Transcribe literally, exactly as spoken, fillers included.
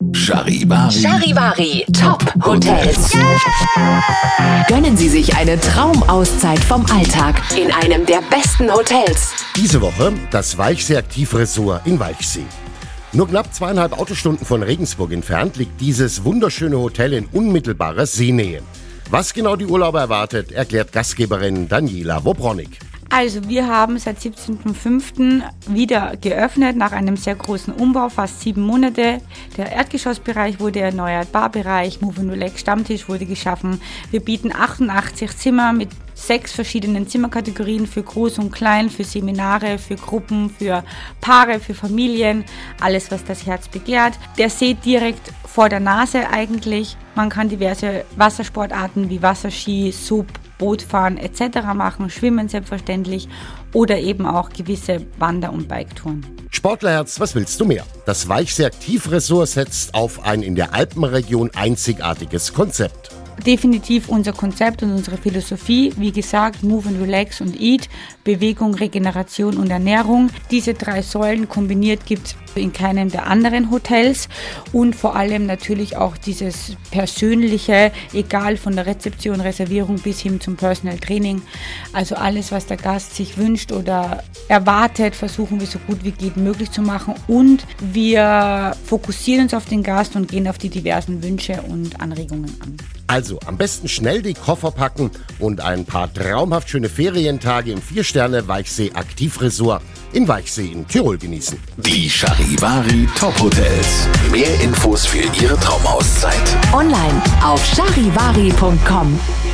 Charivari. Charivari Top Hotels. Yeah! Gönnen Sie sich eine Traumauszeit vom Alltag in einem der besten Hotels. Diese Woche das Weichsee-Aktiv-Resort in Walchsee. Nur knapp zweieinhalb Autostunden von Regensburg entfernt liegt dieses wunderschöne Hotel in unmittelbarer Seenähe. Was genau die Urlauber erwartet, erklärt Gastgeberin Daniela Wobronik. Also wir haben seit siebzehnten fünften wieder geöffnet, nach einem sehr großen Umbau, fast sieben Monate. Der Erdgeschossbereich wurde erneuert, Barbereich, Move and Relax Stammtisch wurde geschaffen. Wir bieten achtundachtzig Zimmer mit sechs verschiedenen Zimmerkategorien für Groß und Klein, für Seminare, für Gruppen, für Paare, für Familien, alles was das Herz begehrt. Der See direkt vor der Nase eigentlich. Man kann diverse Wassersportarten wie Wasserski, Sub, Bootfahren et cetera machen, Schwimmen selbstverständlich oder eben auch gewisse Wander- und Biketouren. Sportlerherz, was willst du mehr? Das Weichsee-Aktiv-Resort setzt auf ein in der Alpenregion einzigartiges Konzept. Definitiv unser Konzept und unsere Philosophie, wie gesagt, Move and Relax und Eat, Bewegung, Regeneration und Ernährung. Diese drei Säulen kombiniert gibt es in keinem der anderen Hotels und vor allem natürlich auch dieses Persönliche, egal von der Rezeption, Reservierung bis hin zum Personal Training. Also alles, was der Gast sich wünscht oder erwartet, versuchen wir so gut wie geht möglich zu machen und wir fokussieren uns auf den Gast und gehen auf die diversen Wünsche und Anregungen an. Also am besten schnell die Koffer packen und ein paar traumhaft schöne Ferientage im Vier-Sterne-Weichsee-Aktiv-Resort in Walchsee in Tirol genießen. Die Charivari Top Hotels. Mehr Infos für Ihre Traumauszeit Online auf charivari punkt com.